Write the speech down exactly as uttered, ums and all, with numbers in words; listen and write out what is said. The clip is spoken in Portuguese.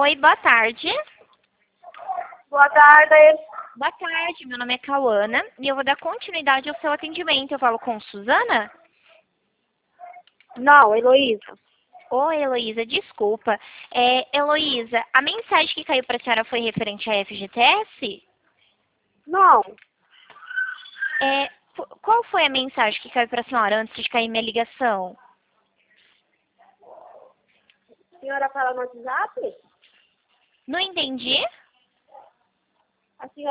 Oi, boa tarde. Boa tarde. Boa tarde, meu nome é Cauana e eu vou dar continuidade ao seu atendimento. Eu falo com Suzana? Não, Heloísa. Oi, Heloísa, desculpa. É, Heloísa, a mensagem que caiu para a senhora foi referente à F G T S? Não. É, qu- qual foi a mensagem que caiu para a senhora antes de cair minha ligação? A senhora fala no WhatsApp? Não entendi? A senhora